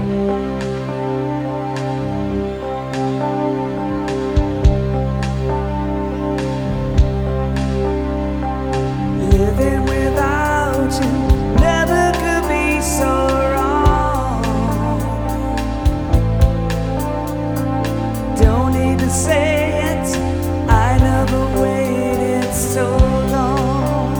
Living without you never could be so wrong. Don't need to say it, I never waited so long.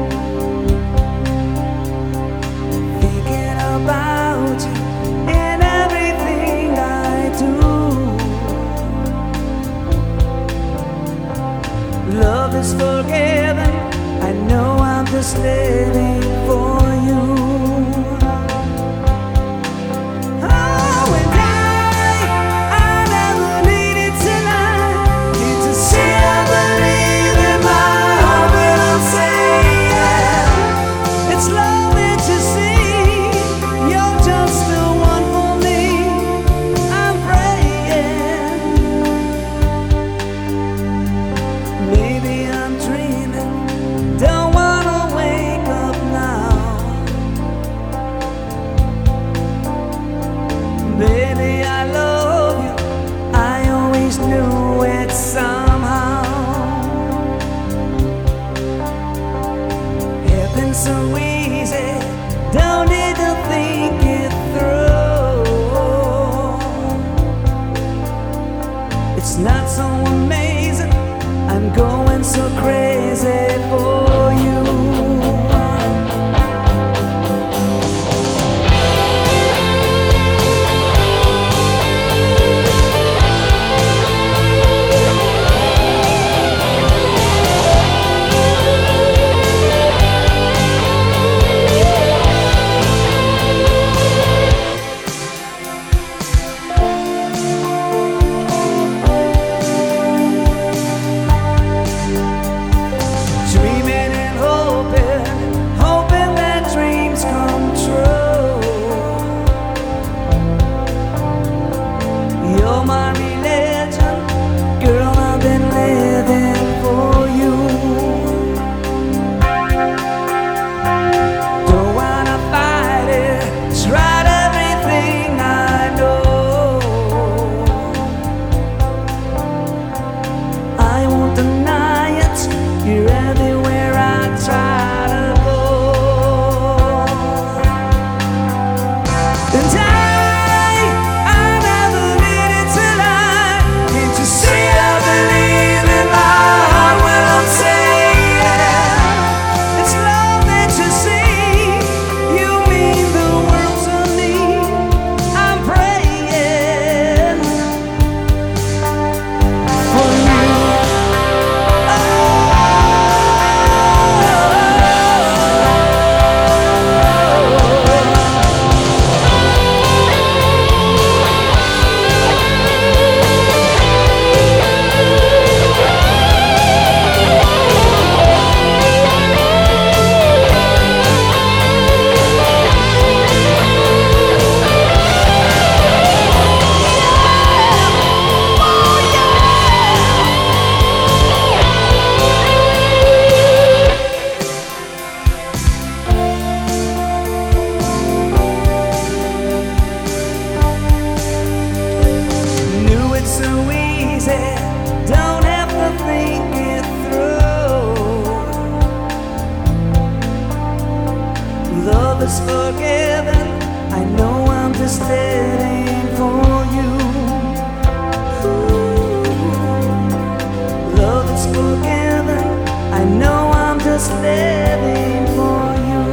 Thinking about you in everything I do. Love is forgiven, I know I'm just living for you. Oh, and I never needed tonight. Need to see I believe in my heart when I'm saying it's love that you see. You're just the one for me. I'm praying. Maybe I'm dreaming. Don't wanna wake up now. Baby, I love you. I always knew it somehow. Happened so easy. Don't need to think it through. It's not so amazing. I'm going so crazy for you. Dreaming and hoping that dreams come true. You're my religion, girl, I've been living for you. Don't wanna fight it, tried everything I know. I won't deny it, you're everywhere I try to go. And I never needed to lie. Can't you see I believe in my heart when I'm saying it's love that you see. You mean the world to me. I'm praying for you. So easy, don't have to think it through. Love is forgiven, I know I'm just living for you. Ooh. Love is forgiven, I know I'm just living for you.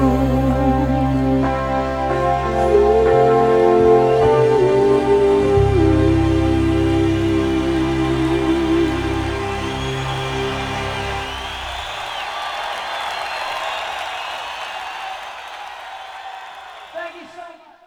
Thank you so much.